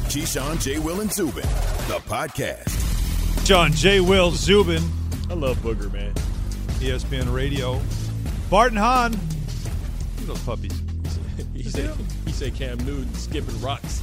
Keyshawn, J. Will, and Zubin, the podcast. Keyshawn, J. Will, Zubin. I love Booger, man. ESPN Radio. Bart and Hahn. Those puppies. He said Cam Newton skipping rocks.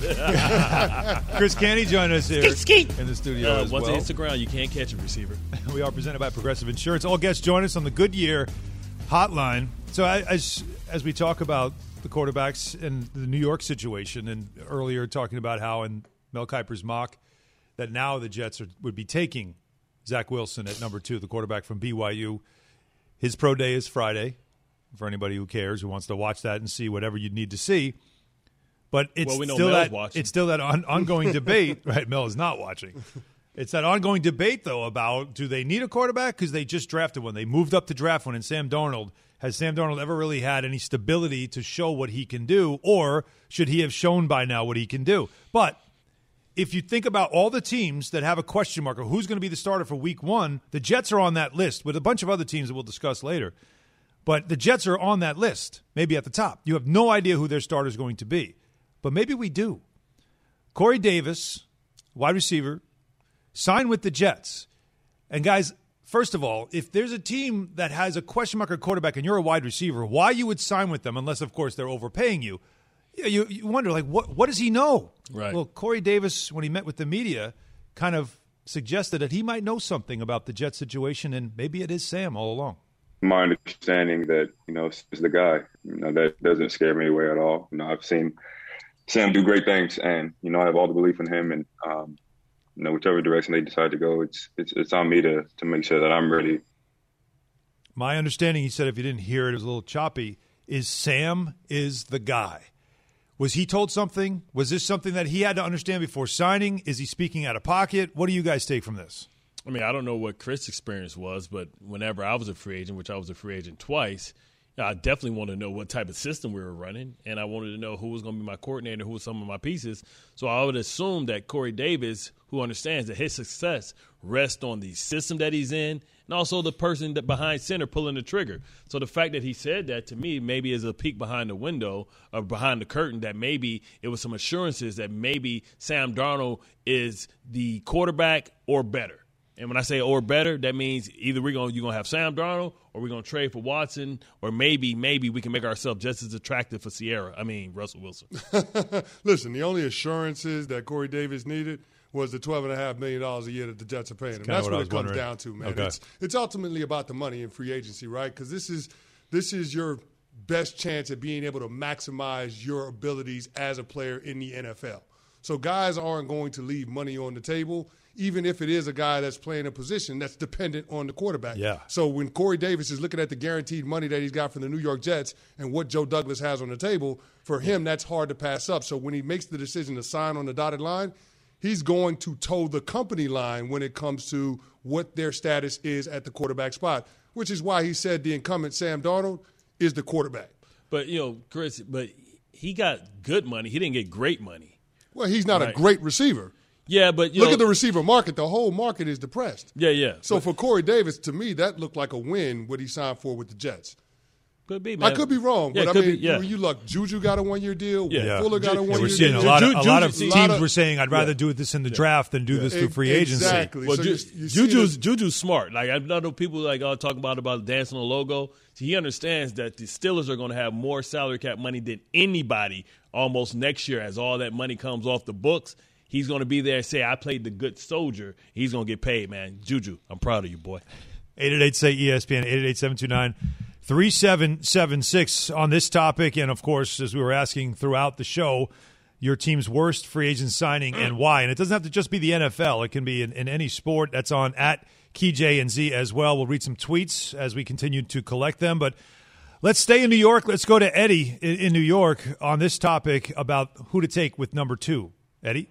Chris Canty joined us here in the studio as well. Once it hits the ground, you can't catch a receiver. We are presented by Progressive Insurance. All guests join us on the Goodyear hotline. So as we talk about the quarterbacks and the New York situation, and earlier talking about how in Mel Kiper's mock that now the Jets would be taking Zach Wilson at number 2, the quarterback from BYU. His pro day is Friday, for anybody who cares, who wants to watch that and see whatever you need to see. But it's still that ongoing debate. Right, Mel is not watching. It's that ongoing debate, though, about do they need a quarterback because they just drafted one. They moved up to draft one in Sam Darnold. Has Sam Darnold ever really had any stability to show what he can do, or should he have shown by now what he can do? But if you think about all the teams that have a question mark of who's going to be the starter for week 1, the Jets are on that list with a bunch of other teams that we'll discuss later. But the Jets are on that list, maybe at the top. You have no idea who their starter is going to be. But maybe we do. Corey Davis, wide receiver, signed with the Jets. And guys, first of all, if there's a team that has a question mark at quarterback and you're a wide receiver, why you would sign with them unless, of course, they're overpaying you? You wonder, like, what does he know? Right. Well, Corey Davis, when he met with the media, kind of suggested that he might know something about the Jets situation, and maybe it is Sam all along. My understanding that, is the guy. That doesn't scare me away at all. I've seen Sam do great things, and, I have all the belief in him. And, whichever direction they decide to go, it's on me to make sure that I'm ready. My understanding, he said, if you didn't hear it, it was a little choppy, is Sam is the guy. Was he told something? Was this something that he had to understand before signing? Is he speaking out of pocket? What do you guys take from this? I mean, I don't know what Chris' experience was, but whenever I was a free agent, which I was a free agent twice, I definitely wanted to know what type of system we were running, and I wanted to know who was going to be my coordinator, who was some of my pieces. So I would assume that Corey Davis, who understands that his success rests on the system that he's in and also the person that behind center pulling the trigger. So the fact that he said that to me maybe is a peek behind the window or behind the curtain that maybe it was some assurances that maybe Sam Darnold is the quarterback or better. And when I say or better, that means either you're gonna have Sam Darnold or we're gonna trade for Watson, or maybe we can make ourselves just as attractive for Russell Wilson. Listen, the only assurances that Corey Davis needed was the $12.5 million a year that the Jets are paying him. That's what it comes down to, man. Okay. It's ultimately about the money in free agency, right? Because this is your best chance at being able to maximize your abilities as a player in the NFL. So guys aren't going to leave money on the table, even if it is a guy that's playing a position that's dependent on the quarterback. Yeah. So when Corey Davis is looking at the guaranteed money that he's got from the New York Jets and what Joe Douglas has on the table, for him, that's hard to pass up. So when he makes the decision to sign on the dotted line, he's going to toe the company line when it comes to what their status is at the quarterback spot, which is why he said the incumbent Sam Darnold is the quarterback. But, Chris, he got good money. He didn't get great money. Well, he's not a great receiver. Yeah, but look at the receiver market. The whole market is depressed. Yeah. So for Corey Davis, to me, that looked like a win what he signed for with the Jets. Could be, man. I could be wrong, but when you look, Juju got a 1-year deal. Yeah. Fuller got a 1-year deal. We're seeing a lot of teams were saying, I'd rather do this in the draft than do this through free agency. Exactly. Well, so Juju's smart. Like, I know people talking about dancing on the logo. So he understands that the Steelers are going to have more salary cap money than anybody almost next year as all that money comes off the books. He's going to be there and say, I played the good soldier. He's going to get paid, man. Juju, I'm proud of you, boy. 888-SAY-ESPN, 888-729-3776 on this topic. And, of course, as we were asking throughout the show, your team's worst free agent signing and why. And it doesn't have to just be the NFL. It can be in any sport. That's on at KeyJandZ as well. We'll read some tweets as we continue to collect them. But let's stay in New York. Let's go to Eddie in New York on this topic about who to take with number 2. Eddie?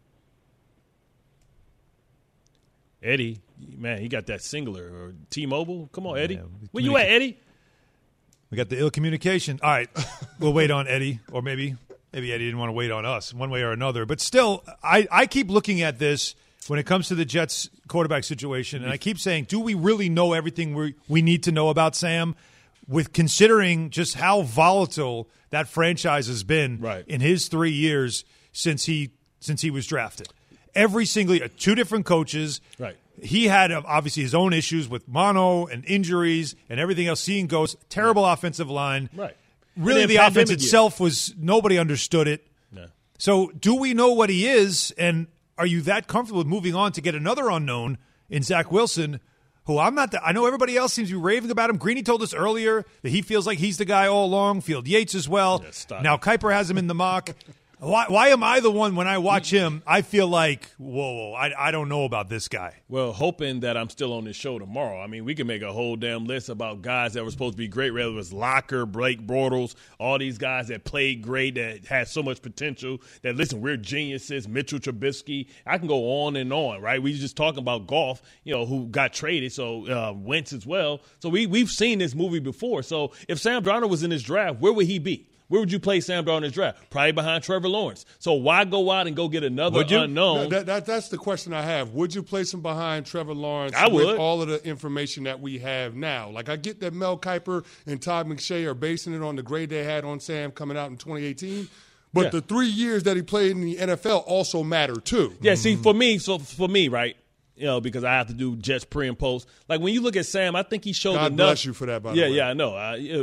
Eddie, man, he got that singular or T-Mobile. Come on, Eddie. Where you at, Eddie? We got the ill communication. All right, we'll wait on Eddie, or maybe Eddie didn't want to wait on us one way or another. But still, I keep looking at this when it comes to the Jets quarterback situation, and I keep saying, do we really know everything we need to know about Sam? With considering just how volatile that franchise has been in his 3 years since he since he was drafted. Every single year, 2 different coaches. Right. He had obviously his own issues with mono and injuries and everything else. Seeing ghosts, terrible offensive line. Right. Really, the offense itself was nobody understood it. No. So, do we know what he is? And are you that comfortable with moving on to get another unknown in Zach Wilson? Who I'm not. I know everybody else seems to be raving about him. Greeny told us earlier that he feels like he's the guy all along. Field Yates as well. Yeah, now Kuiper has him in the mock. Why am I the one when I watch him? I feel like, whoa, I don't know about this guy. Well, hoping that I'm still on this show tomorrow. I mean, we can make a whole damn list about guys that were supposed to be great, whether it was Locker, Blake Bortles, all these guys that played great, that had so much potential, that, listen, we're geniuses, Mitchell Trubisky. I can go on and on, right? We just talking about Goff, who got traded, so Wentz as well. So we've seen this movie before. So if Sam Darnold was in this draft, where would he be? Where would you play Sam Darnold in his draft? Probably behind Trevor Lawrence. So why go out and go get another unknown? No, that's the question I have. Would you place him behind Trevor Lawrence I would. with all of the information that we have now? Like, I get that Mel Kiper and Todd McShay are basing it on the grade they had on Sam coming out in 2018. But the 3 years that he played in the NFL also matter, too. Yeah, see, for me, right, because I have to do Jets pre and post. Like, when you look at Sam, I think he showed enough. God bless you for that, by the way. Yeah, I know.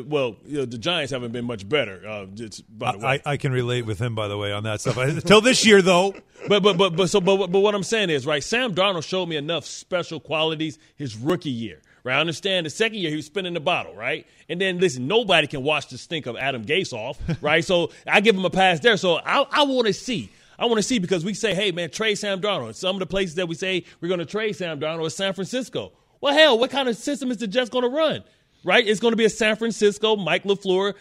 The Giants haven't been much better, by the way. I can relate with him, by the way, on that stuff. Until this year, though. But what I'm saying is, right, Sam Darnold showed me enough special qualities his rookie year. Right, I understand the second year he was spinning the bottle, right? And then, listen, nobody can wash the stink of Adam Gase off, right? So I give him a pass there. So I want to see. I want to see, because we say, hey, man, trade Sam Darnold. Some of the places that we say we're going to trade Sam Darnold is San Francisco. Well, hell, what kind of system is the Jets going to run? Right? It's going to be a San Francisco, Mike LaFleur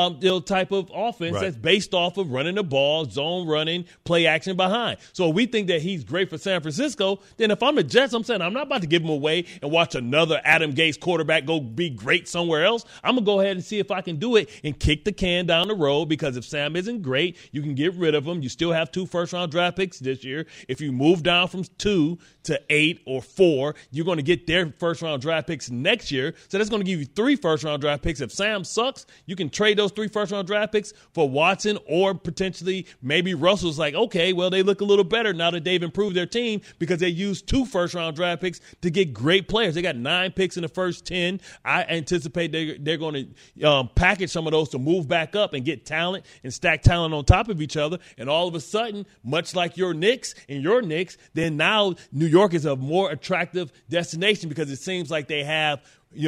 type of offense that's based off of running the ball, zone running, play action behind. So if we think that he's great for San Francisco, then if I'm the Jets, I'm saying I'm not about to give him away and watch another Adam Gase quarterback go be great somewhere else. I'm going to go ahead and see if I can do it and kick the can down the road, because if Sam isn't great, you can get rid of him. You still have 2 first-round draft picks this year. If you move down from 2 to 8 or 4, you're going to get their first-round draft picks next year. So that's going to give you 3 first-round draft picks. If Sam sucks, you can trade those 3 first-round draft picks for Watson, or potentially maybe Russell's like, okay, well, they look a little better now that they've improved their team, because they used 2 first-round draft picks to get great players. They got 9 picks in the first 10. I anticipate they're going to package some of those to move back up and get talent and stack talent on top of each other. And all of a sudden, much like your Knicks, then now New York is a more attractive destination, because it seems like they have,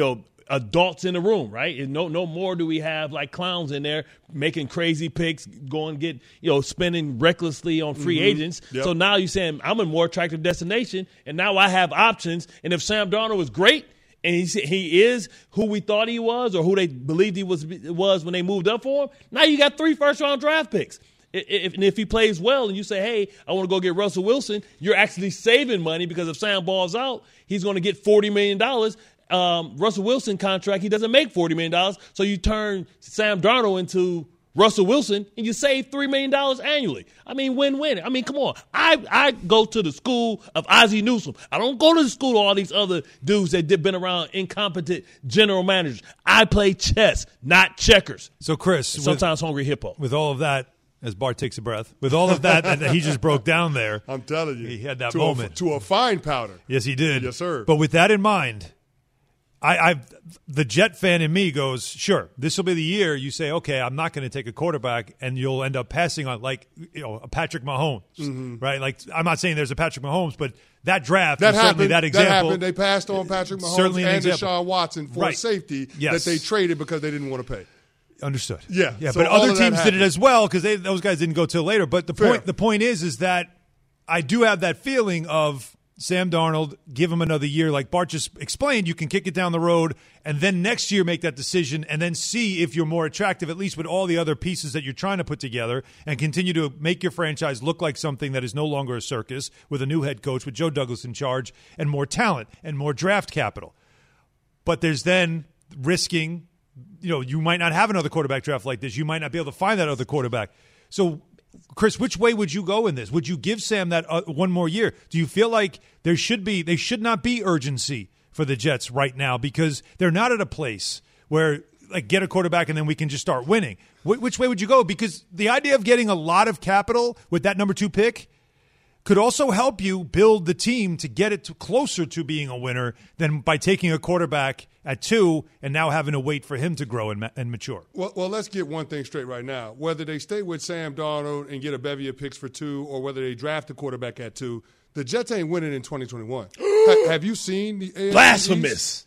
adults in the room, right? And no more do we have like clowns in there making crazy picks, going get, spending recklessly on free agents. Yep. So now you're saying I'm a more attractive destination, and now I have options. And if Sam Darnold was great, and he is who we thought he was, or who they believed he was when they moved up for him, now you got 3 first-round draft picks. If he plays well and you say, hey, I want to go get Russell Wilson, you're actually saving money, because if Sam balls out, he's going to get $40 million. Russell Wilson contract, he doesn't make $40 million. So you turn Sam Darnold into Russell Wilson and you save $3 million annually. I mean, win-win. I mean, come on. I go to the school of Ozzie Newsome. I don't go to the school of all these other dudes that been around incompetent general managers. I play chess, not checkers. So, Chris. Sometimes hungry hippo. With all of that, as Bart takes a breath, with all of that he just broke down there. I'm telling you. He had that moment. To a fine powder. Yes, he did. Yes, sir. But with that in mind, the Jet fan in me goes, sure, this will be the year you say, okay, I'm not going to take a quarterback, and you'll end up passing on a Patrick Mahomes, right? Like, I'm not saying there's a Patrick Mahomes, but that draft was certainly that example. That happened. They passed on Patrick Mahomes and Deshaun Watson for a safety that they traded because they didn't want to pay. Understood. Yeah, so but other teams did it as well, because those guys didn't go till later. But the point is that I do have that feeling of Sam Darnold, give him another year. Like Bart just explained, you can kick it down the road and then next year make that decision and then see if you're more attractive, at least with all the other pieces that you're trying to put together, and continue to make your franchise look like something that is no longer a circus, with a new head coach, with Joe Douglas in charge, and more talent and more draft capital. But there's then risking, you might not have another quarterback draft like this. You might not be able to find that other quarterback. So, Chris, which way would you go in this? Would you give Sam that one more year? Do you feel like they should not be urgency for the Jets right now, because they're not at a place where, like, get a quarterback and then we can just start winning? Which way would you go? Because the idea of getting a lot of capital with that number 2 pick could also help you build the team to get it closer to being a winner than by taking a quarterback at 2 and now having to wait for him to grow and mature. Well, let's get one thing straight right now. Whether they stay with Sam Darnold and get a bevy of picks for 2 or whether they draft a quarterback at 2, the Jets ain't winning in 2021. Have you seen the AFC Blasphemous.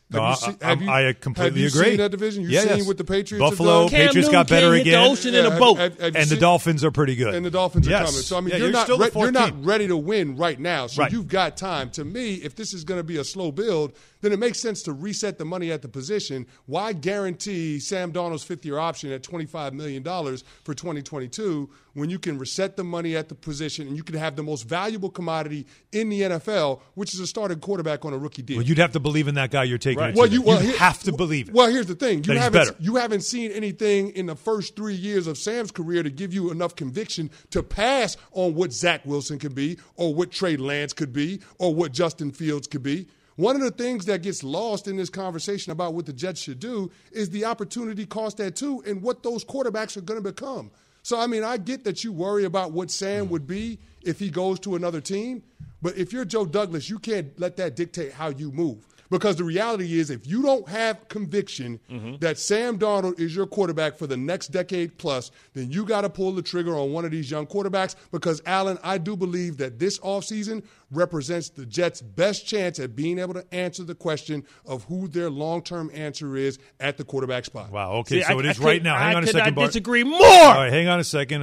I completely agree. Have you seen that division? You've seen what the Patriots Buffalo, have done? Patriots got better again. The ocean in a boat. And the Dolphins are pretty good. And the Dolphins are coming. So, I mean, you're not ready to win right now. So you've got time. To me, if this is going to be a slow build, then it makes sense to reset the money at the position. Why guarantee Sam Darnold's fifth-year option at $25 million for 2022 when you can reset the money at the position and you can have the most valuable commodity in the NFL, which is a starting quarterback on a rookie deal? Well, you'd have to believe in that guy you're taking. Right. You have to believe it. Well, here's the thing. You haven't seen anything in the first 3 years of Sam's career to give you enough conviction to pass on what Zach Wilson could be or what Trey Lance could be or what Justin Fields could be. One of the things that gets lost in this conversation about what the Jets should do is the opportunity cost at 2 and what those quarterbacks are going to become. So, I mean, I get that you worry about what Sam would be if he goes to another team, but if you're Joe Douglas, you can't let that dictate how you move. Because the reality is, if you don't have conviction that Sam Darnold is your quarterback for the next decade plus, then you got to pull the trigger on one of these young quarterbacks. Because, Alan, I do believe that this offseason represents the Jets' best chance at being able to answer the question of who their long-term answer is at the quarterback spot. Wow, okay, so it is right now. Hang on a second, Bart. I disagree more. All right, hang on a second.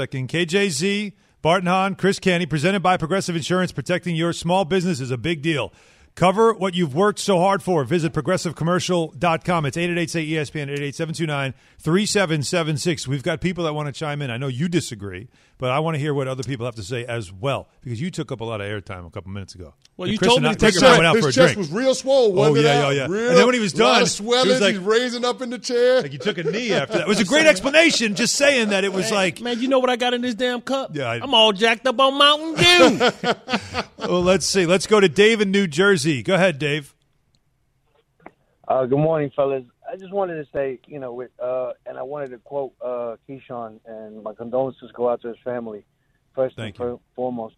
KJZ, Bart and Hahn, Chris Canty, presented by Progressive Insurance. Protecting your small business is a big deal. Cover what you've worked so hard for. Visit ProgressiveCommercial.com. It's 888-SAY-ESPN, 888-729-3776. We've got people that want to chime in. I know you disagree, but I want to hear what other people have to say as well, because you took up a lot of airtime a couple minutes ago. Well, you told me to take his chest was real swole, wasn't it? And then when he was done, swelling, was like, he's raising up in the chair. Like he took a knee after that. It was a great explanation, just saying that it was like. Man, you know what I got in this damn cup? Yeah, I'm all jacked up on Mountain Dew. Well, let's see. Let's go to Dave in New Jersey. Go ahead, Dave. Good morning, fellas. I just wanted to say, and I wanted to quote Keyshawn, and my condolences go out to his family, first and foremost.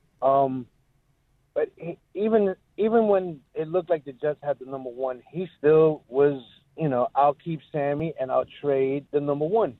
But even when it looked like the Jets had the number 1, he still was, I'll keep Sammy and I'll trade the number 1.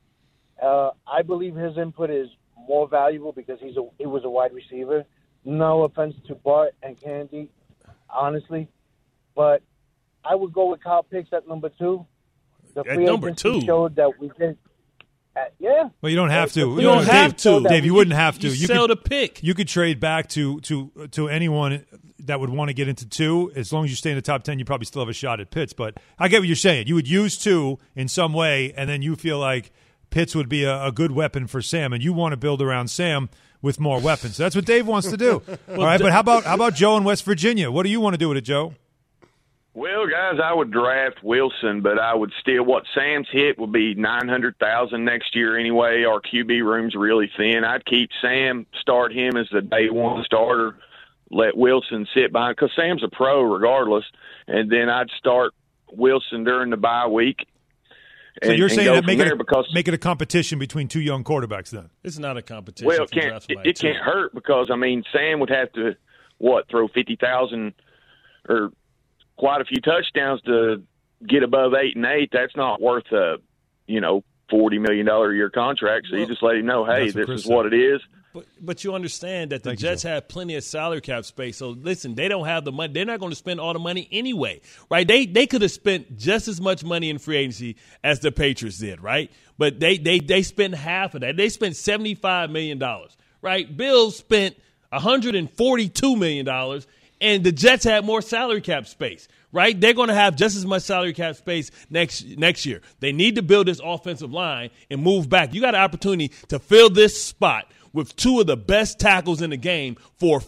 I believe his input is more valuable because he was a wide receiver. No offense to Bart and Candy, honestly, but I would go with Kyle Pitts at number 2. The free number agency 2 showed that we did. Yeah. Well, you don't have to. You don't have to, Dave. You wouldn't have to. You sell the pick. You could trade back to anyone that would want to get into 2. As long as you stay in the top 10, you probably still have a shot at Pitts. But I get what you're saying. You would use 2 in some way, and then you feel like Pitts would be a good weapon for Sam, and you want to build around Sam with more weapons. So that's what Dave wants to do. All right, but how about Joe in West Virginia? What do you want to do with it, Joe? Well, guys, I would draft Wilson, but I would still. What Sam's hit will be $900,000 next year anyway. Our QB room's really thin. I'd keep Sam, start him as the day 1 starter, let Wilson sit behind because Sam's a pro regardless, and then I'd start Wilson during the bye week. So you're saying that make it a competition between 2 young quarterbacks then? It's not a competition. Well, it can't hurt because, Sam would have to, throw 50,000 or quite a few touchdowns to get above 8-8. That's not worth a, $40 million a year contract. So you just let him know, hey, this is what it is. But you understand that the Jets have plenty of salary cap space. So, listen, they don't have the money. They're not going to spend all the money anyway, right? They could have spent just as much money in free agency as the Patriots did, right? But they spent half of that. They spent $75 million, right? Bills spent $142 million, and the Jets had more salary cap space, right? They're going to have just as much salary cap space next year. They need to build this offensive line and move back. You got an opportunity to fill this spot with 2 of the best tackles in the game for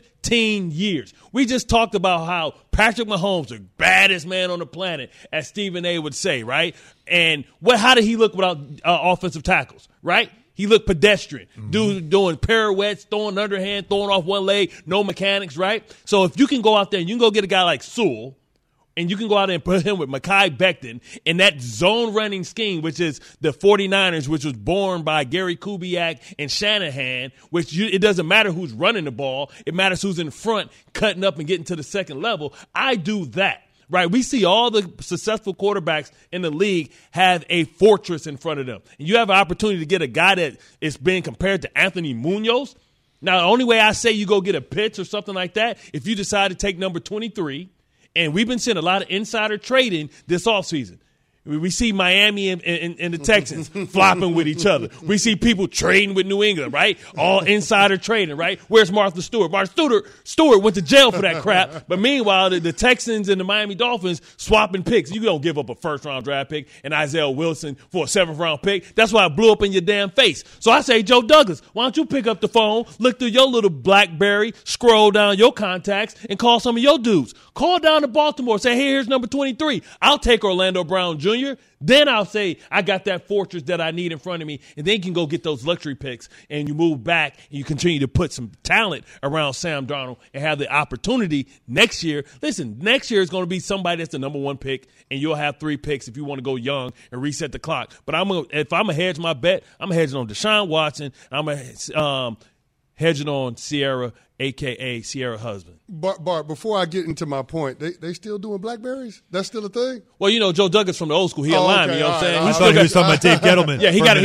15 years. We just talked about how Patrick Mahomes, the baddest man on the planet, as Stephen A. would say, right? And how did he look without offensive tackles, right? He looked pedestrian, doing pirouettes, throwing underhand, throwing off one leg, no mechanics, right? So if you can go out there and you can go get a guy like Sewell and you can go out and put him with Mekhi Becton in that zone running scheme, which is the 49ers, which was born by Gary Kubiak and Shanahan, it doesn't matter who's running the ball. It matters who's in front, cutting up and getting to the second level. I do that. Right, we see all the successful quarterbacks in the league have a fortress in front of them. And you have an opportunity to get a guy that is being compared to Anthony Munoz. Now, the only way I say you go get a pitch or something like that, if you decide to take number 23, and we've been seeing a lot of insider trading this offseason. We see Miami and the Texans flopping with each other. We see people trading with New England, right? All insider trading, right? Where's Martha Stewart? Martha Stewart went to jail for that crap. But meanwhile, the Texans and the Miami Dolphins swapping picks. You don't give up a first-round draft pick and Isaiah Wilson for a seventh-round pick. That's why it blew up in your damn face. So I say, Joe Douglas, why don't you pick up the phone, look through your little BlackBerry, scroll down your contacts, and call some of your dudes. Call down to Baltimore. Say, hey, here's number 23. I'll take Orlando Brown Jr. Then I'll say I got that fortress that I need in front of me, and then you can go get those luxury picks, and you move back, and you continue to put some talent around Sam Darnold and have the opportunity next year. Listen, next year is going to be somebody that's the number one pick, and you'll have 3 picks if you want to go young and reset the clock. But if I'm going to hedge my bet, I'm hedging on Deshaun Watson, and I'm hedging on Sierra, a.k.a. Sierra husband. Bart, before I get into my point, they still doing Blackberries? That's still a thing? Well, Joe Douglas from the old school, he aligned me, you know what I'm saying? I thought he was talking about Dave Gettleman. Yeah, he got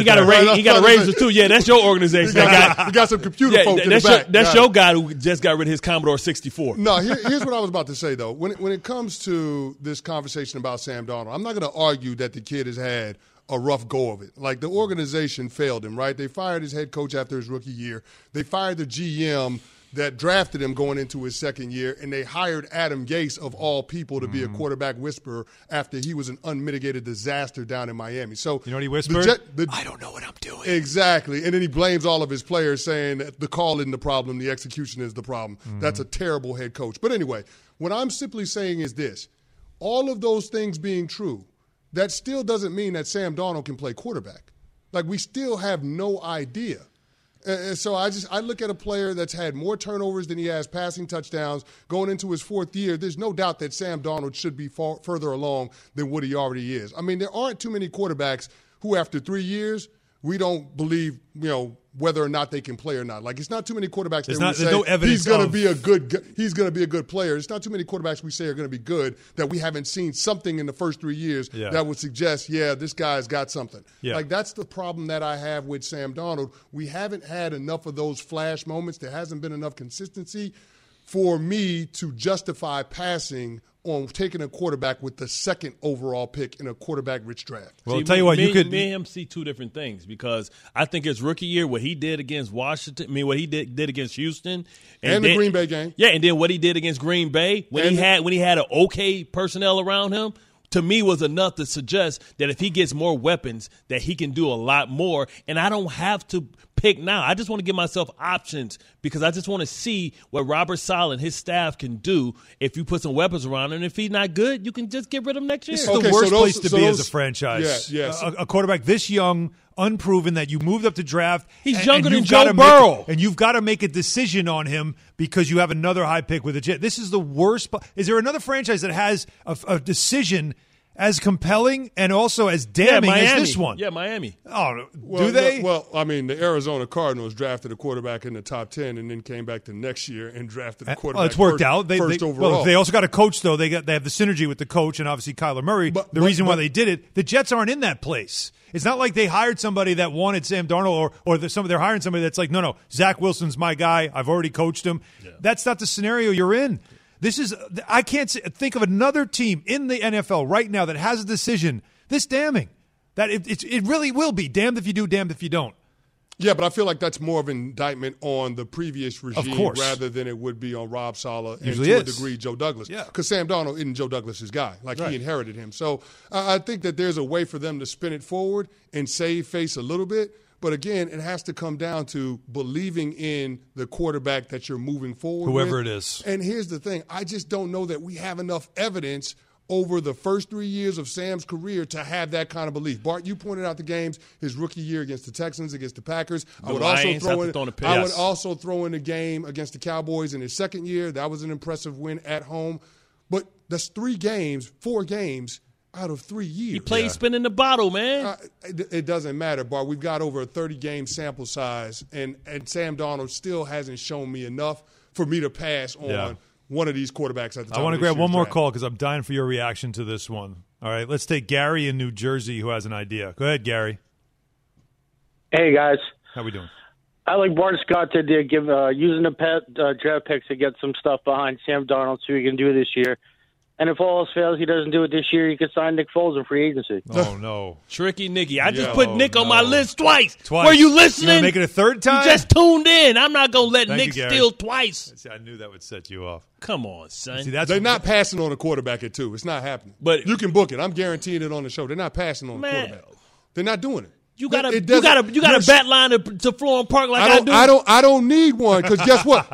a razor too. Yeah, that's your organization. He got some computer folk in the back. That's your guy who just got rid of his Commodore 64. No, here's what I was about to say, though. When it comes to this conversation about Sam Darnold, I'm not going to argue that the kid has had a rough go of it. Like, the organization failed him, right? They fired his head coach after his rookie year. They fired the GM that drafted him going into his second year, and they hired Adam Gase, of all people, to be a quarterback whisperer after he was an unmitigated disaster down in Miami. So, you know what he whispered? I don't know what I'm doing. Exactly. And then he blames all of his players, saying that the call isn't the problem, the execution is the problem. That's a terrible head coach. But anyway, what I'm simply saying is this. All of those things being true, that still doesn't mean that Sam Darnold can play quarterback. Like, we still have no idea. And so I look at a player that's had more turnovers than he has passing touchdowns going into his 4th year. There's no doubt that Sam Darnold should be further along than what he already is. I mean, there aren't too many quarterbacks who, after 3 years, we don't believe, whether or not they can play or not. Like, it's not too many quarterbacks that we say no evidence he's going to be a good player. It's not too many quarterbacks we say are going to be good that we haven't seen something in the first 3 years that would suggest, this guy's got something. Yeah. Like, that's the problem that I have with Sam Darnold. We haven't had enough of those flash moments. There hasn't been enough consistency for me to justify passing on taking a quarterback with the 2nd overall pick in a quarterback-rich draft. Well, I'll tell you what, me and him see two different things, because I think his rookie year, what he did against what he did against Houston. And the Green Bay game. Yeah, and then what he did against Green Bay when he had an okay personnel around him, to me was enough to suggest that if he gets more weapons, that he can do a lot more. And I don't have to pick now. I just want to give myself options, because I just want to see what Robert Saleh and his staff can do if you put some weapons around him. And if he's not good, you can just get rid of him next year. This is the worst place to be as a franchise. Yes. A quarterback this young, unproven, that you moved up to draft. He's younger than Joe Burrow. And you've got to make a decision on him because you have another high pick with a Jet. This is the worst. Is there another franchise that has a decision as compelling and also as damning as this one? Yeah, Miami. Oh, do they? Well, I mean, the Arizona Cardinals drafted a quarterback in the top 10 and then came back the next year and drafted a quarterback it's worked out. First overall. Well, they also got a coach, though. They have the synergy with the coach and obviously Kyler Murray. The reason why they did it, the Jets aren't in that place. It's not like they hired somebody that wanted Sam Darnold or they're hiring somebody that's like, no, Zach Wilson's my guy. I've already coached him. Yeah. That's not the scenario you're in. I can't think of another team in the NFL right now that has a decision this damning. That it really will be damned if you do, damned if you don't. Yeah, but I feel like that's more of an indictment on the previous regime rather than it would be on Rob Saleh and to a degree Joe Douglas. Yeah. Because Sam Darnold isn't Joe Douglas's guy. He inherited him. So I think that there's a way for them to spin it forward and save face a little bit. But again, it has to come down to believing in the quarterback that you're moving forward whoever with. It is. And here's the thing. I just don't know that we have enough evidence over the first 3 years of Sam's career to have that kind of belief. Bart, you pointed out the games, his rookie year against the Texans, against the Packers. I would also throw in a game against the Cowboys in his second year. That was an impressive win at home. But that's 4 games out of 3 years. He played spinning the bottle, man. It doesn't matter, Bart. We've got over a 30-game sample size, and Sam Darnold still hasn't shown me enough for me to pass on one of these quarterbacks at the time. I want to of grab this one year's more draft. call because I'm dying for your reaction to this one. All right, let's take Gary in New Jersey who has an idea. Go ahead, Gary. Hey, guys. How we doing? I like Bart Scott to give using the draft picks to get some stuff behind Sam Darnold so he can do it this year. And if all else fails, he doesn't do it this year, he could sign Nick Foles in free agency. Oh, no. Tricky Nicky. I just put Nick on my list twice. Twice. Were you listening? You gonna make it a third time? You just tuned in. I'm not going to let Thank Nick you, Gary. steal twice. See, I knew that would set you off. Come on, son. See, that's They're not passing on a quarterback at 2. It's not happening. But you can book it. I'm guaranteeing it on the show. They're not passing on a Man. quarterback. They're not doing it. You got It a doesn't- bat line to Florham Park like I do. I don't need one because guess what?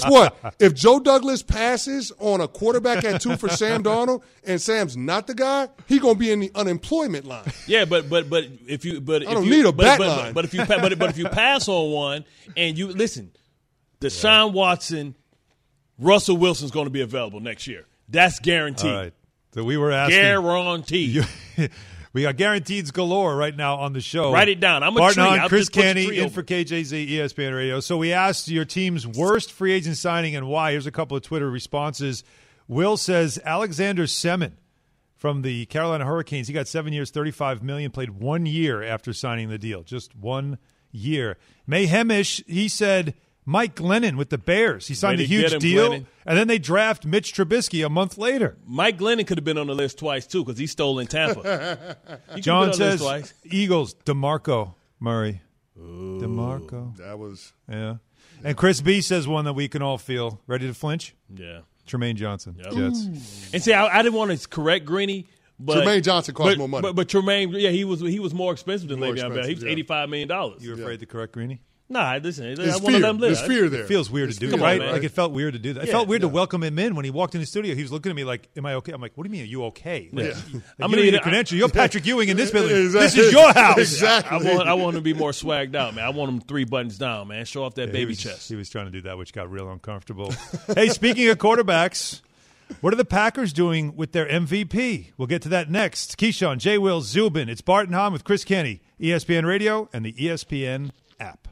If Joe Douglas passes on a quarterback at 2 for Sam Darnold and Sam's not the guy, he's gonna be in the unemployment line. Yeah, but if you I don't need a bat line. But if you pass on one and you listen, Deshaun Watson, Russell Wilson's going to be available next year. That's guaranteed. All right. So we were asking. Guaranteed. We got guaranteeds galore right now on the show. Write it down. I'm a Bart tree. Hahn, I'll Chris just put the Canny tree in over. for KJZ, ESPN Radio. So we asked your team's worst free agent signing and why. Here's a couple of Twitter responses. Will says Alexander Semin from the Carolina Hurricanes. He got 7 years, $35 million, played 1 year after signing the deal. Just 1 year. May Hemish, he said Mike Glennon with the Bears. He signed Way a to get huge him, deal, Glennon. and then they draft Mitch Trubisky a month later. Mike Glennon could have been on the list twice, too, because he stole in Tampa. John says Eagles, DeMarco Murray. DeMarco. That was Yeah. And Chris B says one that we can all feel. Ready to flinch? Yeah. Tremaine Johnson, Yep. Jets. And see, I didn't want to correct Greeny. But Tremaine Johnson cost more money. But Tremaine, he was more expensive than More Le'Veon Bell. He was expensive, $85 million. You were afraid to correct Greeny? Nah, listen, I There's want to fear. let him live. There's fear there. It feels weird to do fear, that, right? man. Like, it felt weird to do that. It Yeah, felt weird to welcome him in when he walked in the studio. He was looking at me like, am I okay? I'm like, what do you mean, are you okay? Like, Yeah. like, I'm you gonna need need a credential. You're Patrick Ewing in this building. Exactly. This is your house. Exactly. I want him to be more swagged out, man. I want him 3 buttons down, man. Show off that He baby was- chest. He was trying to do that, which got real uncomfortable. Hey, speaking of quarterbacks, what are the Packers doing with their MVP? We'll get to that next. Keyshawn, J. Will, Zubin. It's Bart and Hahn with Chris Kenny, ESPN Radio and the ESPN app.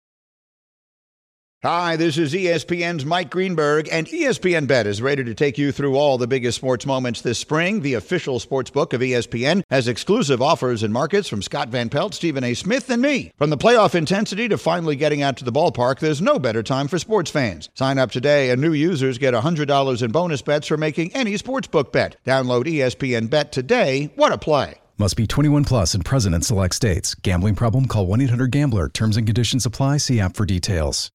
Hi, this is ESPN's Mike Greenberg, and ESPN Bet is ready to take you through all the biggest sports moments this spring. The official sports book of ESPN has exclusive offers and markets from Scott Van Pelt, Stephen A. Smith, and me. From the playoff intensity to finally getting out to the ballpark, there's no better time for sports fans. Sign up today, and new users get $100 in bonus bets for making any sportsbook bet. Download ESPN Bet today. What a play. Must be 21 plus and present in select states. Gambling problem? Call 1-800-GAMBLER. Terms and conditions apply. See app for details.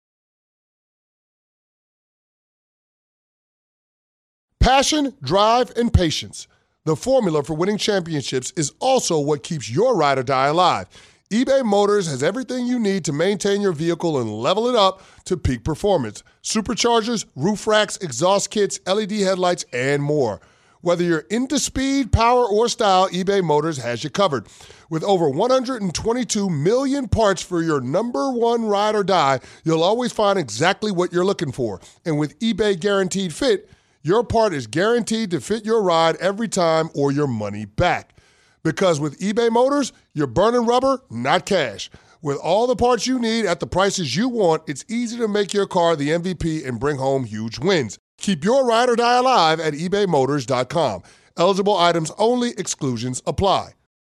Passion, drive, and patience. The formula for winning championships is also what keeps your ride or die alive. eBay Motors has everything you need to maintain your vehicle and level it up to peak performance. Superchargers, roof racks, exhaust kits, LED headlights, and more. Whether you're into speed, power, or style, eBay Motors has you covered. With over 122 million parts for your number one ride or die, you'll always find exactly what you're looking for. And with eBay Guaranteed Fit, your part is guaranteed to fit your ride every time or your money back. Because with eBay Motors, you're burning rubber, not cash. With all the parts you need at the prices you want, it's easy to make your car the MVP and bring home huge wins. Keep your ride or die alive at ebaymotors.com. Eligible items only. Exclusions apply.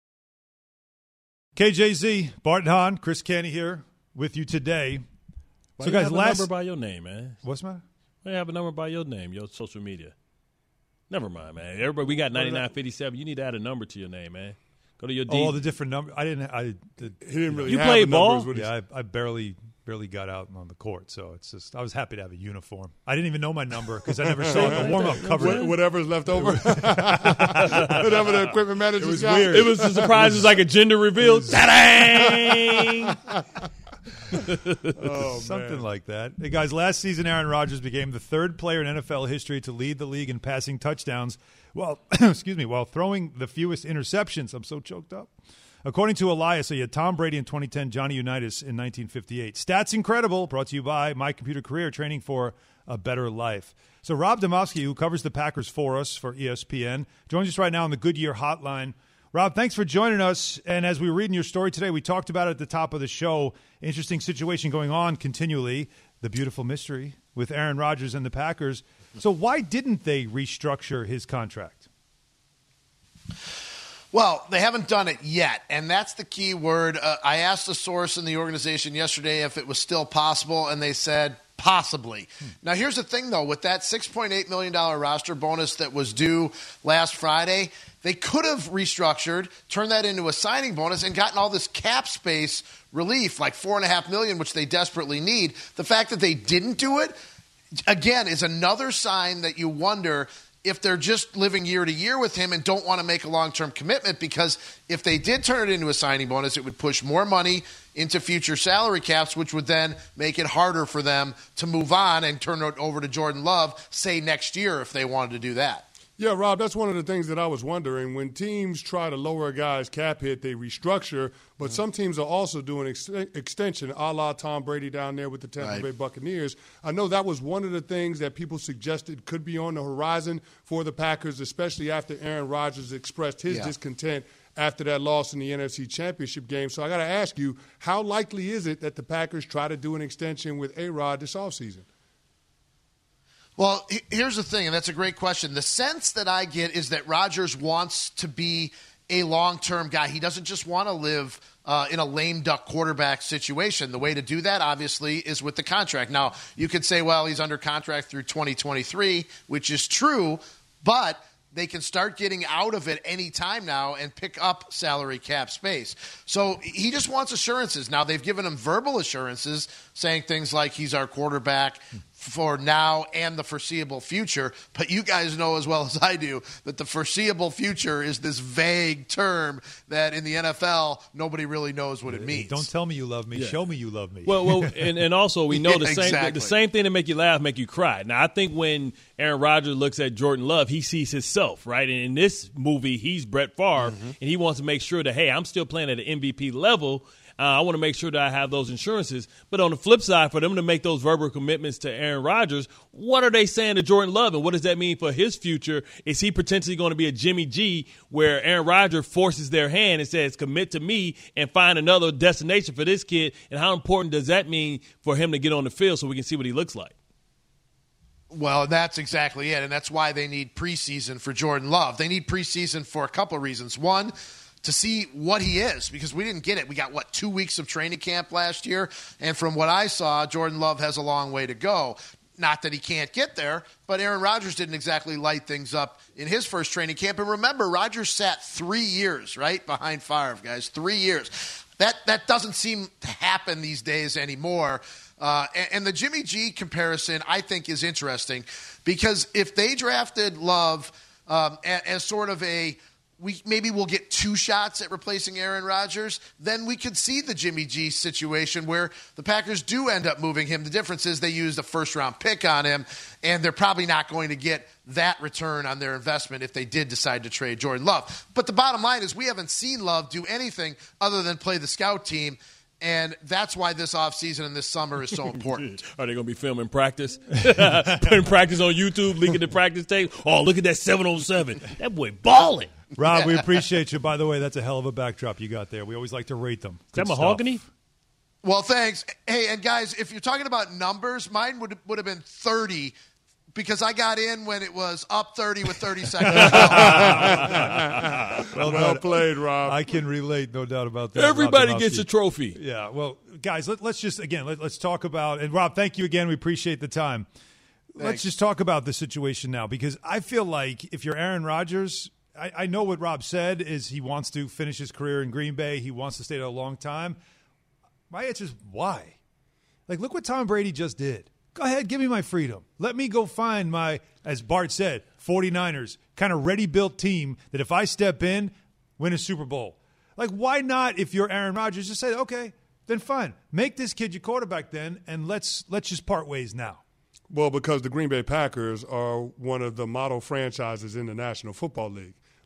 KJZ, Bart and Hahn, Chris Kenny here with you today. Why So, you guys, have a last number by your name, man? What's the matter? Why you have a number by your name, your social media? Never mind, man. Everybody, we got 9957. You need to add a number to your name, man. Go to your D. Oh, all the different numbers. I didn't. He didn't really You have played the ball? numbers with his- Yeah, I barely got out on the court, so it's just I was happy to have a uniform. I didn't even know my number because I never saw it. The warm up cover. Whatever's left over. Whatever the equipment manager was weird. It was a surprise. It was like a gender reveal. Ta-dang! Something like that. Hey, guys, last season Aaron Rodgers became the third player in NFL history to lead the league in passing touchdowns while, while throwing the fewest interceptions. I'm so choked up. According to Elias, he had Tom Brady in 2010, Johnny Unitas in 1958. Stats Incredible, brought to you by My Computer Career, training for a better life. So Rob Demovsky, who covers the Packers for us for ESPN, joins us right now on the Goodyear Hotline. Rob, thanks for joining us. And as we were reading your story today, we talked about it at the top of the show. Interesting situation going on continually. The beautiful mystery with Aaron Rodgers and the Packers. So why didn't they restructure his contract? Well, they haven't done it yet, and that's the key word. I asked a source in the organization yesterday if it was still possible, and they said possibly. Now, here's the thing, though. With that $6.8 million roster bonus that was due last Friday, they could have restructured, turned that into a signing bonus, and gotten all this cap space relief, like $4.5 million, which they desperately need. The fact that they didn't do it, again, is another sign that you wonder if they're just living year to year with him and don't want to make a long-term commitment, because if they did turn it into a signing bonus, it would push more money into future salary caps, which would then make it harder for them to move on and turn it over to Jordan Love, say next year, if they wanted to do that. Yeah, Rob, that's one of the things that I was wondering. When teams try to lower a guy's cap hit, they restructure, but some teams are also doing extension, a la Tom Brady down there with the Tampa Bay Buccaneers. I know that was one of the things that people suggested could be on the horizon for the Packers, especially after Aaron Rodgers expressed his discontent after that loss in the NFC Championship game. So I got to ask you, how likely is it that the Packers try to do an extension with A-Rod this offseason? Well, here's the thing, and that's a great question. The sense that I get is that Rodgers wants to be a long-term guy. He doesn't just want to live in a lame duck quarterback situation. The way to do that, obviously, is with the contract. Now, you could say, well, he's under contract through 2023, which is true, but they can start getting out of it any time now and pick up salary cap space. So he just wants assurances. Now, they've given him verbal assurances, saying things like he's our quarterback for now and the foreseeable future. But you guys know as well as I do that the foreseeable future is this vague term that in the NFL, nobody really knows what it means. Don't tell me you love me. Yeah. Show me you love me. Well, and also we know the same thing that make you laugh, make you cry. Now, I think when Aaron Rodgers looks at Jordan Love, he sees himself, right? And in this movie, he's Brett Favre, and he wants to make sure that, hey, I'm still playing at an MVP level. I want to make sure that I have those insurances. But on the flip side, for them to make those verbal commitments to Aaron Rodgers, what are they saying to Jordan Love, and what does that mean for his future? Is he potentially going to be a Jimmy G where Aaron Rodgers forces their hand and says, commit to me and find another destination for this kid? And how important does that mean for him to get on the field so we can see what he looks like? Well, that's exactly it, and that's why they need preseason for Jordan Love. They need preseason for a couple of reasons. One, to see what he is, because we didn't get it. We got, 2 weeks of training camp last year? And from what I saw, Jordan Love has a long way to go. Not that he can't get there, but Aaron Rodgers didn't exactly light things up in his first training camp. And remember, Rodgers sat 3 years, right, behind Favre, guys, 3 years. That doesn't seem to happen these days anymore. And the Jimmy G comparison, I think, is interesting, because if they drafted Love as sort of maybe we'll get 2 shots at replacing Aaron Rodgers, then we could see the Jimmy G situation where the Packers do end up moving him. The difference is they used a first-round pick on him, and they're probably not going to get that return on their investment if they did decide to trade Jordan Love. But the bottom line is we haven't seen Love do anything other than play the scout team, and that's why this offseason and this summer is so important. Are they going to be filming practice? Putting practice on YouTube, leaking the practice tape? Oh, look at that 7-on-7. That boy balling. Rob, we appreciate you. By the way, that's a hell of a backdrop you got there. We always like to rate them. Is that mahogany? Well, thanks. Hey, and guys, if you're talking about numbers, mine would have been 30 because I got in when it was up 30 with 30 seconds. Well played, Rob. I can relate, no doubt about that. Everybody gets a trophy. Yeah, well, guys, let's just, again, let's talk about, and Rob, thank you again. We appreciate the time. Thanks. Let's just talk about the situation now, because I feel like if you're Aaron Rodgers, I know what Rob said is he wants to finish his career in Green Bay. He wants to stay there a long time. My answer is why? Like, look what Tom Brady just did. Go ahead, give me my freedom. Let me go find my, as Bart said, 49ers, kind of ready-built team that if I step in, win a Super Bowl. Like, why not, if you're Aaron Rodgers, just say, okay, then fine. Make this kid your quarterback then, and let's just part ways now. Well, because the Green Bay Packers are one of the model franchises in the National Football League.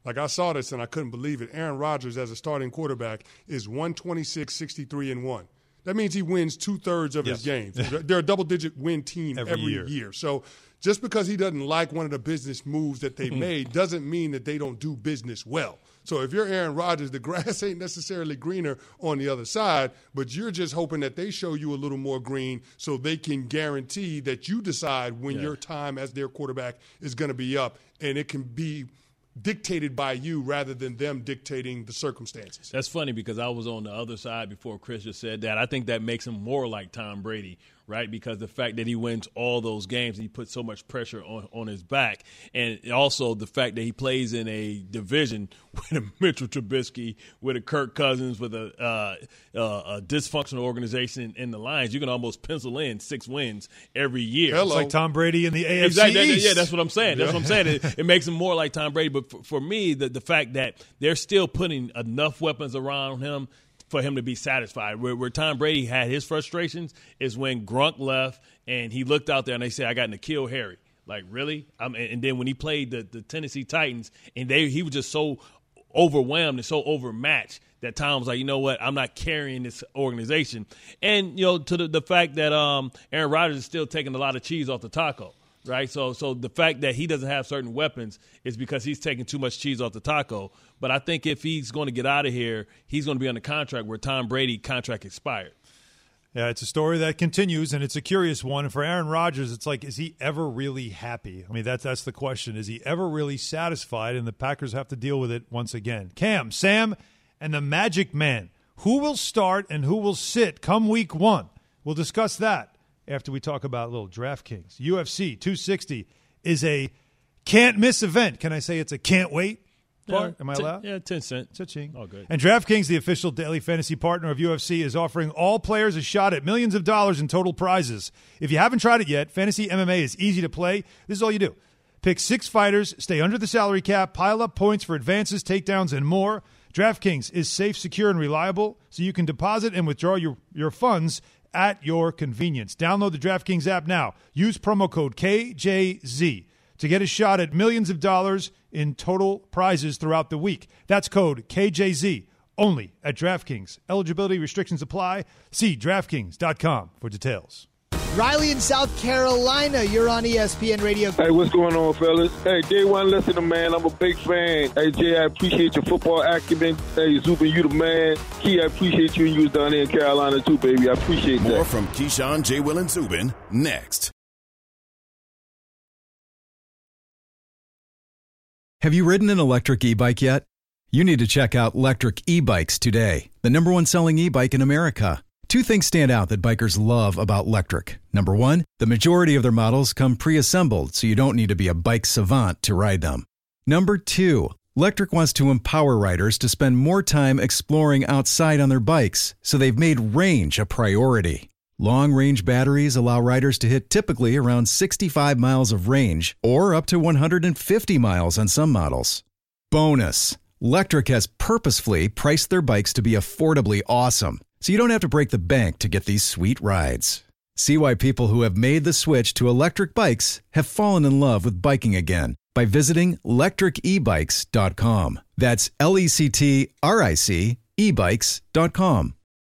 Like, I saw this and I couldn't believe it. Aaron Rodgers, as a starting quarterback, is 126, 63-1. That means he wins 2/3 of his games. They're a double-digit win team every year. So just because he doesn't like one of the business moves that they made doesn't mean that they don't do business well. So if you're Aaron Rodgers, the grass ain't necessarily greener on the other side, but you're just hoping that they show you a little more green so they can guarantee that you decide when your time as their quarterback is going to be up, and it can be dictated by you rather than them dictating the circumstances. That's funny because I was on the other side before Chris just said that. I think that makes him more like Tom Brady, right? Because the fact that he wins all those games, he puts so much pressure on his back. And also the fact that he plays in a division with a Mitchell Trubisky, with a Kirk Cousins, with a dysfunctional organization in the Lions. You can almost pencil in 6 wins every year. It's like Tom Brady in the AFC exactly. East. Yeah, that's what I'm saying. That's what I'm saying. It makes him more like Tom Brady. But for me, the fact that they're still putting enough weapons around him for him to be satisfied. Where Tom Brady had his frustrations is when Gronk left and he looked out there and they said, I got N'Keal Harry. Like, really? And then when he played the Tennessee Titans, and he was just so overwhelmed and so overmatched that Tom was like, you know what, I'm not carrying this organization. And, to the fact that Aaron Rodgers is still taking a lot of cheese off the taco. Right, so the fact that he doesn't have certain weapons is because he's taking too much cheese off the taco. But I think if he's going to get out of here, he's going to be on the contract where Tom Brady contract expired. Yeah, it's a story that continues, and it's a curious one. And for Aaron Rodgers, it's like, is he ever really happy? I mean, that's the question. Is he ever really satisfied? And the Packers have to deal with it once again. Cam, Sam, and the Magic Man. Who will start and who will sit come week 1? We'll discuss that after we talk about a little DraftKings. UFC 260 is a can't-miss event. Can I say it's a can't-wait part? Am I allowed? Yeah, 10 cents. Cha-ching. Oh, good. And DraftKings, the official daily fantasy partner of UFC, is offering all players a shot at millions of dollars in total prizes. If you haven't tried it yet, Fantasy MMA is easy to play. This is all you do. Pick 6 fighters, stay under the salary cap, pile up points for advances, takedowns, and more. DraftKings is safe, secure, and reliable, so you can deposit and withdraw your funds at your convenience. Download the DraftKings app now. Use promo code KJZ to get a shot at millions of dollars in total prizes throughout the week. That's code KJZ only at DraftKings. Eligibility restrictions apply. See DraftKings.com for details. Riley in South Carolina, you're on ESPN Radio. Hey, what's going on, fellas? Hey, day one listener, man. I'm a big fan. Hey, Jay, I appreciate your football acumen. Hey, Zubin, you the man. Key, I appreciate you and you was down there in Carolina, too, baby. I appreciate that. More from Keyshawn, J. Will, and Zubin next. Have you ridden an electric e-bike yet? You need to check out Lectric E-Bikes today, the #1 selling e-bike in America. 2 things stand out that bikers love about Lectric. Number 1, the majority of their models come pre-assembled, so you don't need to be a bike savant to ride them. Number 2, Lectric wants to empower riders to spend more time exploring outside on their bikes, so they've made range a priority. Long-range batteries allow riders to hit typically around 65 miles of range, or up to 150 miles on some models. Bonus, Lectric has purposefully priced their bikes to be affordably awesome, so you don't have to break the bank to get these sweet rides. See why people who have made the switch to electric bikes have fallen in love with biking again by visiting lectricebikes.com. That's LECTRIC ebikes.com.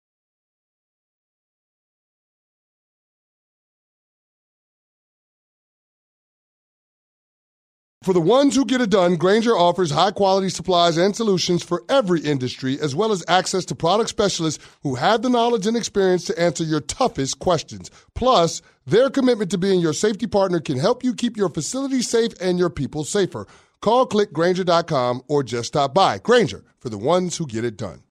For the ones who get it done, Grainger offers high-quality supplies and solutions for every industry, as well as access to product specialists who have the knowledge and experience to answer your toughest questions. Plus, their commitment to being your safety partner can help you keep your facility safe and your people safer. Call, click Grainger.com, or just stop by. Grainger, for the ones who get it done.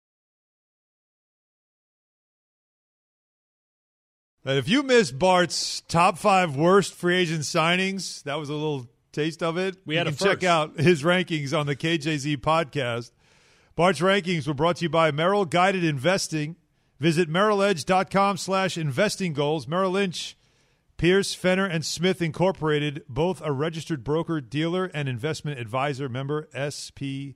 But if you missed Bart's top 5 worst free agent signings, that was a little taste of it. We had you can check out his rankings on the KJZ podcast. Bart's rankings were brought to you by Merrill Guided Investing. Visit merrilledge.com/investing goals. Merrill Lynch, Pierce, Fenner, and Smith Incorporated, both a registered broker, dealer, and investment advisor, member SIPC.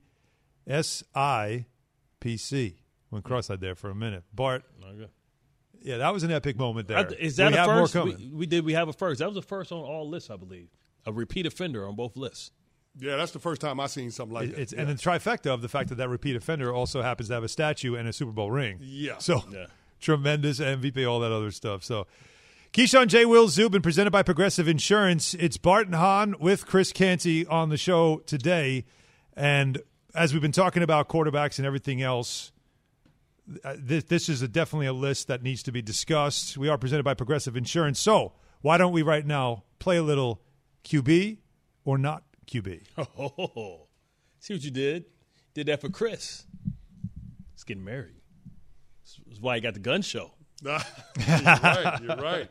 Went cross-eyed there for a minute. Bart. Okay. Yeah, that was an epic moment there. Is that a first? More coming. We have a first. That was the first on all lists, I believe. A repeat offender on both lists. Yeah, that's the first time I've seen something like that. And the trifecta of the fact that repeat offender also happens to have a statue and a Super Bowl ring. Yeah. So tremendous MVP, all that other stuff. So Keyshawn, J. Will, Zubin, presented by Progressive Insurance. It's Bart and Hahn with Chris Canty on the show today. And as we've been talking about quarterbacks and everything else, this is definitely a list that needs to be discussed. We are presented by Progressive Insurance. So why don't we right now play a little QB or not QB? Oh, see what you did? Did that for Chris. He's getting married. That's why he got the gun show. You're right.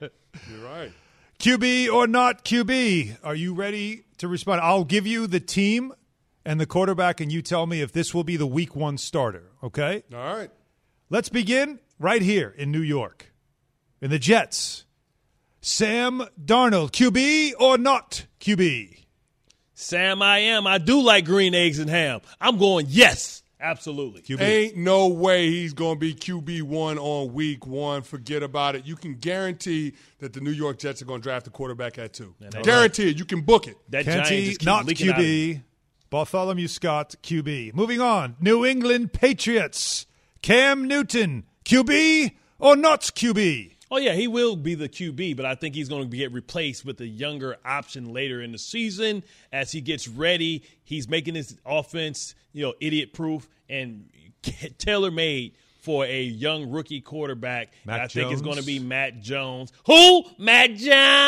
QB or not QB? Are you ready to respond? I'll give you the team and the quarterback, and you tell me if this will be the week 1 starter, okay? All right. Let's begin right here in New York. In the Jets. Sam Darnold, QB or not QB? Sam, I am. I do like green eggs and ham. I'm going yes. Absolutely. QB. Ain't no way he's going to be QB1 on week 1. Forget about it. You can guarantee that the New York Jets are going to draft a quarterback at 2. Guarantee it. You can book it. That Canty, not QB. Bartholomew Scott, QB. Moving on. New England Patriots. Cam Newton, QB or not QB? Oh, yeah, he will be the QB, but I think he's going to get replaced with a younger option later in the season as he gets ready. He's making his offense, idiot-proof and tailor-made for a young rookie quarterback. I think it's going to be Matt Jones. Who? Matt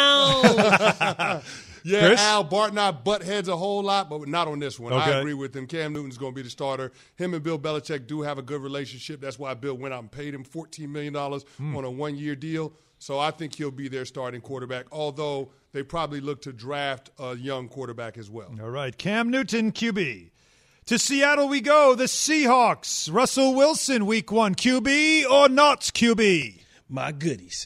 Jones! Yeah, Chris? Al, Bart and I butt heads a whole lot, but not on this one. Okay. I agree with him. Cam Newton's going to be the starter. Him and Bill Belichick do have a good relationship. That's why Bill went out and paid him $14 million on a 1-year deal. So I think he'll be their starting quarterback, although they probably look to draft a young quarterback as well. All right, Cam Newton, QB. To Seattle we go, the Seahawks. Russell Wilson, week 1, QB or not QB? My goodies.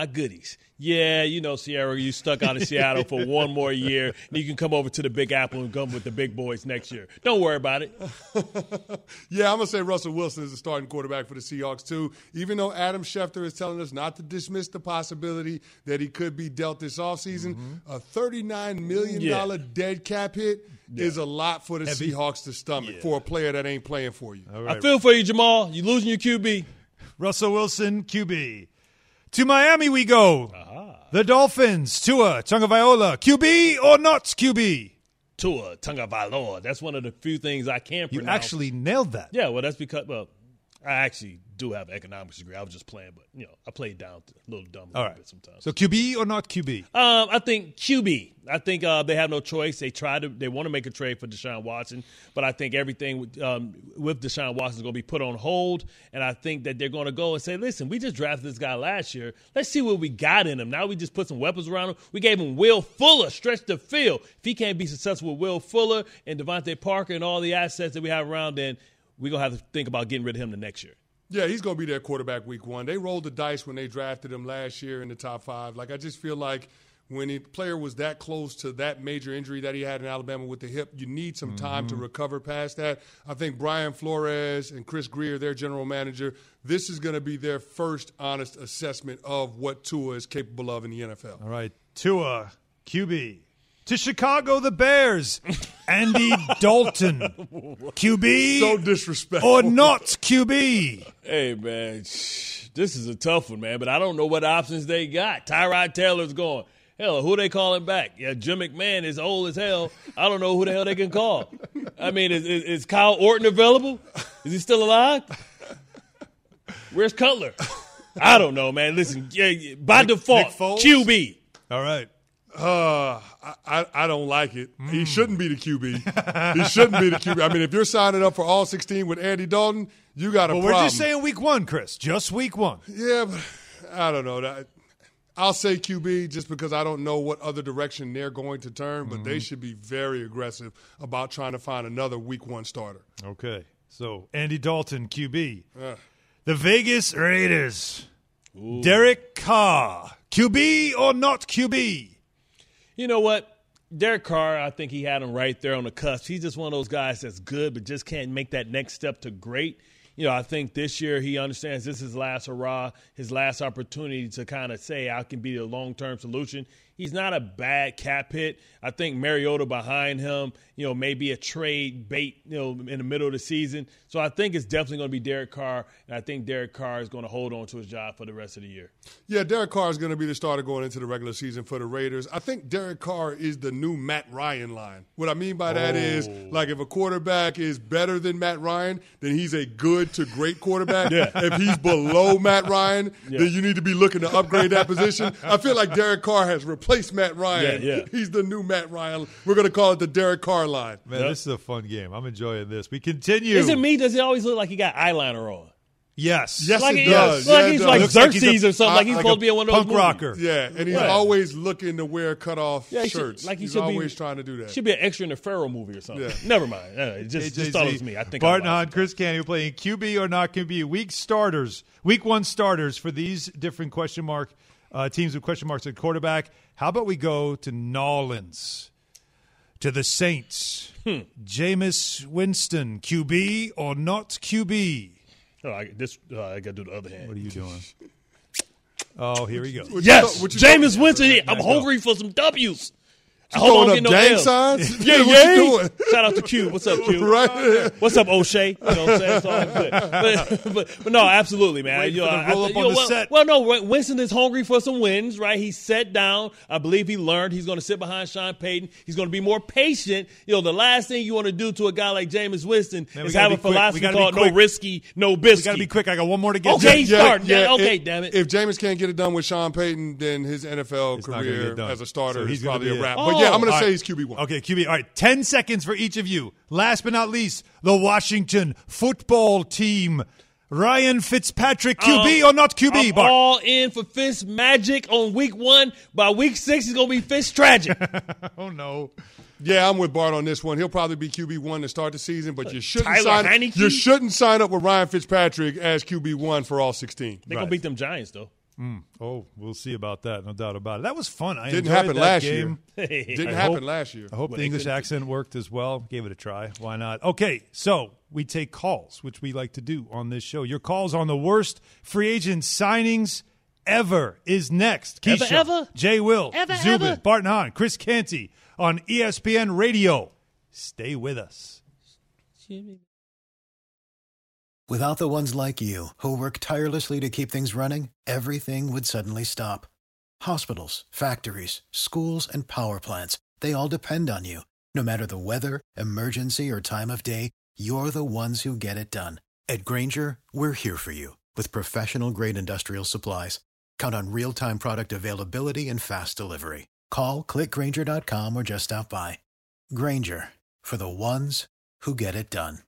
Yeah, Sierra, you stuck out of Seattle for one more year, and you can come over to the Big Apple and come with the big boys next year. Don't worry about it. Yeah, I'm going to say Russell Wilson is the starting quarterback for the Seahawks, too, even though Adam Schefter is telling us not to dismiss the possibility that he could be dealt this offseason. A $39 million dead cap hit is a lot for the Seahawks to stomach for a player that ain't playing for you. All right. I feel for you, Jamal. You're losing your QB. Russell Wilson, QB. To Miami we go. The Dolphins, Tua Tagovailoa, QB or not QB? Tua Tagovailoa. That's one of the few things I can pronounce. You actually nailed that. Yeah, well, that's because, I actually do have an economics degree. I was just playing, but, I played down a little dumb a little bit sometimes. So QB or not QB? I think QB. I think they have no choice. They want to make a trade for Deshaun Watson, but I think everything with Deshaun Watson is going to be put on hold, and I think that they're going to go and say, listen, we just drafted this guy last year. Let's see what we got in him. Now we just put some weapons around him. We gave him Will Fuller, stretch the field. If he can't be successful with Will Fuller and Devontae Parker and all the assets that we have around, then we're going to have to think about getting rid of him the next year. Yeah, he's going to be their quarterback week 1. They rolled the dice when they drafted him last year in the top 5. I just feel like when a player was that close to that major injury that he had in Alabama with the hip, you need some time to recover past that. I think Brian Flores and Chris Greer, their general manager, this is going to be their first honest assessment of what Tua is capable of in the NFL. All right, Tua, QB. To Chicago, the Bears, Andy Dalton, QB. So disrespectful. Or not QB? Hey, man, this is a tough one, man, but I don't know what options they got. Tyrod Taylor's going. Hell, who they calling back? Yeah, Jim McMahon is old as hell. I don't know who the hell they can call. I mean, is Kyle Orton available? Is he still alive? Where's Cutler? I don't know, man. Listen, by default, QB. All right. I don't like it. He shouldn't be the QB. He shouldn't be the QB. I mean, if you're signing up for all 16 with Andy Dalton, you got a problem. We're just saying week 1, Chris. Just week 1. Yeah, but I don't know. I'll say QB just because I don't know what other direction they're going to turn, but they should be very aggressive about trying to find another week 1 starter. Okay. So, Andy Dalton, QB. The Vegas Raiders. Ooh. Derek Carr, QB or not QB? You know what? Derek Carr, I think he had him right there on the cusp. He's just one of those guys that's good but just can't make that next step to great. I think this year he understands this is his last hurrah, his last opportunity to kind of say I can be a long-term solution. He's not a bad cap hit. I think Mariota behind him, may be a trade bait, in the middle of the season. So I think it's definitely going to be Derek Carr, and I think Derek Carr is going to hold on to his job for the rest of the year. Yeah, Derek Carr is going to be the starter going into the regular season for the Raiders. I think Derek Carr is the new Matt Ryan line. What I mean by that is, like, if a quarterback is better than Matt Ryan, then he's a good to great quarterback. Yeah. If he's below Matt Ryan, then you need to be looking to upgrade that position. I feel like Derek Carr has replaced Matt Ryan. Yeah. He's the new Matt Ryan. We're going to call it the Derek Carr line. Man, this is a fun game. I'm enjoying this. We continue. Is it me? Does it always look like he got eyeliner on? Yes. Yes, like it does. Like he's like Looks like Xerxes he's or something. Like he's supposed to be in one of those punk rocker. Yeah, and he's always looking to wear cut-off shirts. He's always trying to do that. Should be an extra in a Pharaoh movie or something. Yeah. Never mind. Just thought it was me. I think Barton Hahn, Chris Canty, we're playing QB or not QB. Week 1 starters for these different question mark teams with question marks at quarterback. How about we go to Nolans, to the Saints? Jameis Winston, QB or not QB? I got to do the other hand. What are you doing? Oh, here we go. Yes, Jameis Winston. I'm hungry for some W's. I hope I don't get no gang L's. signs? Yeah, what you doing? Shout out to Q. What's up, Q? Right. What's up, O'Shea? You know what I'm saying? It's all good. But no, absolutely, man. Wait for the roll up on the set. Well, no, Winston is hungry for some wins, right? He's set down. I believe he learned he's going to sit behind Sean Payton. He's going to be more patient. The last thing you want to do to a guy like Jameis Winston is have a philosophy called no risky, no biscuit. We got to be quick. I got one more to get. Okay, start. Yeah, okay, damn it. If Jameis can't get it done with Sean Payton, then his NFL career as a starter is probably a wrap. Oh. But yeah, I'm going to say he's QB1. Okay, QB. All right, 10 seconds for each of you. Last but not least, the Washington football team. Ryan Fitzpatrick, QB or not QB, I'm Bart? all in for Fitz magic on week 1. By week 6, he's going to be Fitz tragic. Oh, no. Yeah, I'm with Bart on this one. He'll probably be QB1 to start the season, but you shouldn't Tyler sign up with Ryan Fitzpatrick as QB1 for all 16. They're going to beat them Giants, though. Oh, we'll see about that. No doubt about it. That was fun. I Didn't enjoyed happen that last game. year. Didn't happen last year. I hope the English accent worked as well. Gave it a try. Why not? Okay, so we take calls, which we like to do on this show. Your calls on the worst free agent signings ever is next. Keisha, Ever? Jay Will, Zubin, Ever? Barton Hahn, Chris Canty on ESPN Radio. Stay with us. Without the ones like you, who work tirelessly to keep things running, everything would suddenly stop. Hospitals, factories, schools, and power plants, they all depend on you. No matter the weather, emergency, or time of day, you're the ones who get it done. At Grainger, we're here for you with professional-grade industrial supplies. Count on real-time product availability and fast delivery. Call, click Grainger.com, or just stop by. Grainger, for the ones who get it done.